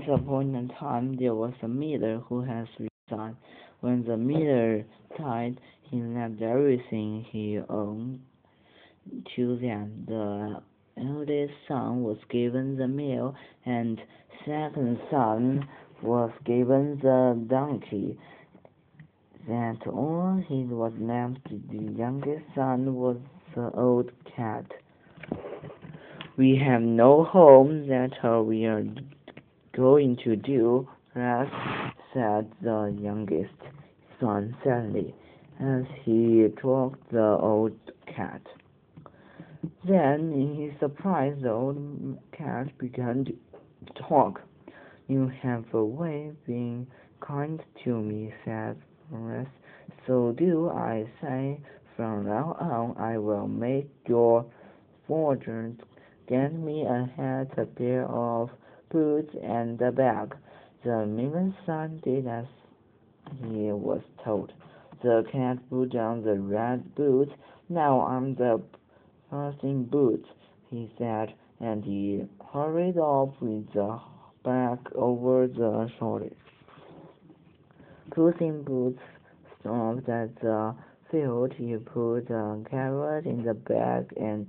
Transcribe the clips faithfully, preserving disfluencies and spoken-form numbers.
Once upon a time there was a miller who had three sons. When the miller died, he left everything he owned to them. The eldest son was given the mill, and second son was given the donkey. That all he was left. The youngest son was the old cat. "We have no home, that's all we are going to do, Rex," said the youngest son sadly, as he stroked the old cat. Then, in his surprise, the old cat began to talk. "You have always been kind to me," said Rex. "So do I say, from now on I will make your fortune. Get me a hat, a pair of boots, and a bag." The miller's son did as he was told. The cat put on the red boots. "Now I'm the Puss Boots," he said, and he hurried off with the bag over the shoulders. Puss in Boots stopped at the field. He put a carrot in the bag and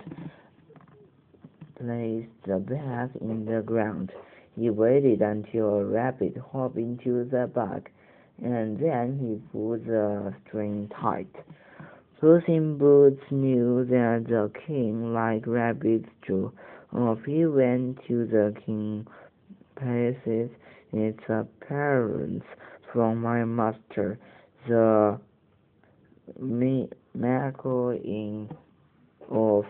placed the bag in the ground. He waited until a rabbit hopped into the bag, and then he pulled the string tight. Puss in Boots knew that the king liked rabbits too. Off he went to the king's palace. "It's a present from my master, the Marquis of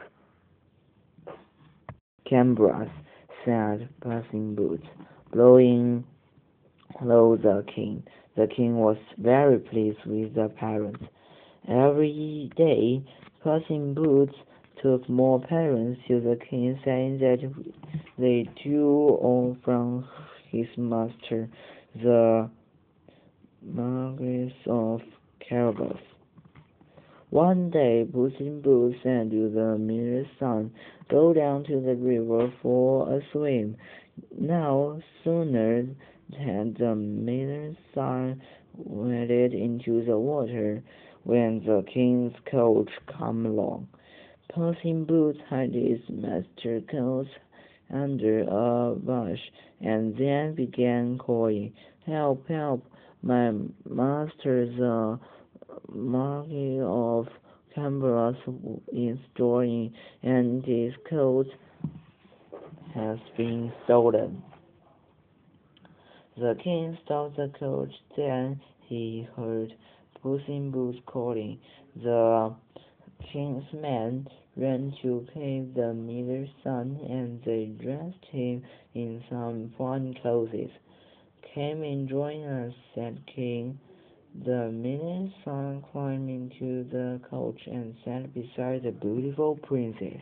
Cambridge," said Puss in Boots, blowing hello the king. The king was very pleased with the present. Every day Puss in Boots took more presents to the king, saying that they too all from his master, the Marquis of Cambridge. One day Puss in Boots said to the miller's son, "Go down to the river for a swim." No sooner had the miller's son waded into the water when the king's coach came along. Puss in Boots hid his master's coat under a bush, and then began calling, "Help, help, my master, the Marquis of Cambridge, is drowning, and his coat has been stolen." The king stopped the coach. Then he heard Puss in Boots calling. The king's men ran to pick the miller's son, and they dressed him in some fine clothes. "Come and join us," said King. The miller's son climbed into the coach and sat beside the beautiful princess.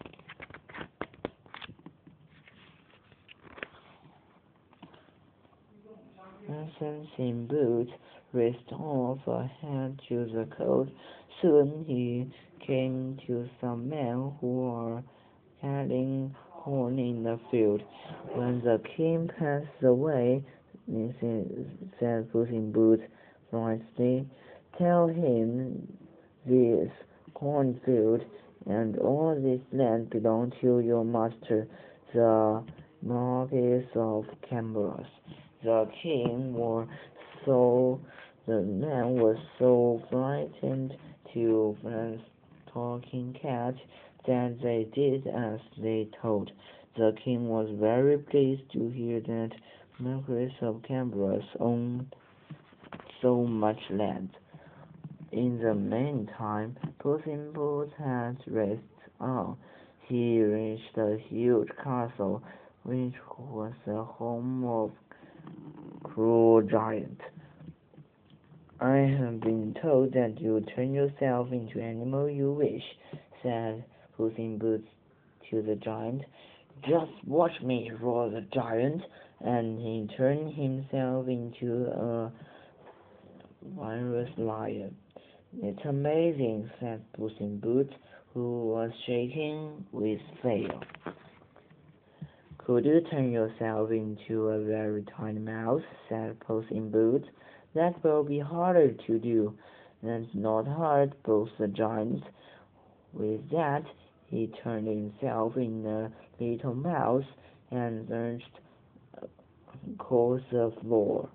Puss in Boots raced off ahead to the coach. Soon he came to some men who were cutting corn in the field. When the king passed away, said Puss in Boots politely, "Tell him this cornfield and all this land belong to your master, the Marquis of Cambridge." The king was so the man was so frightened to the talking cat that they did as they told. The king was very pleased to hear that Marquis of Cambridge owned so much land. In the meantime, Puss in Boots had raced on. He reached a huge castle, which was the home of a cruel giant. "I have been told that you turn yourself into any animal you wish," said Puss in Boots to the giant. "Just watch me," roared the giant, and he turned himself into a wondrous lion. "It's amazing," said Puss in Boots, who was shaking with fear. "Could you turn yourself into a very tiny mouse?" said Puss in Boots. "That will be harder to do." "That's not hard," boasted the giant. With that, he turned himself into a little mouse and lurched across the floor.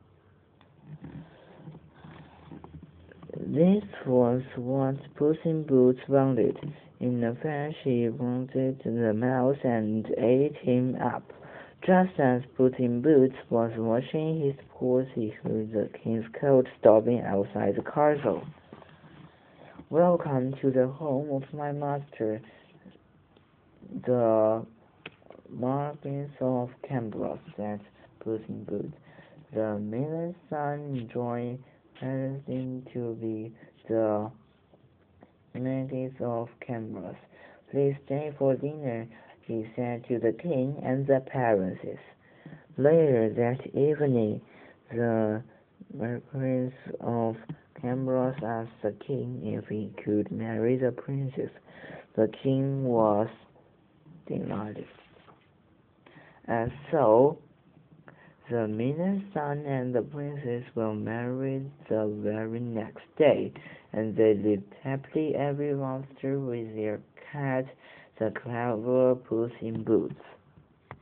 This was what Puss in Boots wanted. In a flash he wanted the mouse and ate him up. Just as Puss in Boots was washing his paws, he heard the king's coach stopping outside the castle. "Welcome to the home of my master, the Marquis of Cambros," said Puss in Boots. The miller's son enjoyed pretending to be the Marquis of Cambros. "Please stay for dinner," he said to the king and the princess. Later that evening, the Marquis of Cambros asked the king if he could marry the princess. The king was delighted. And so, the miller's son and the princess were married the very next day, and they lived happily ever after with their cat, the clever Puss in Boots.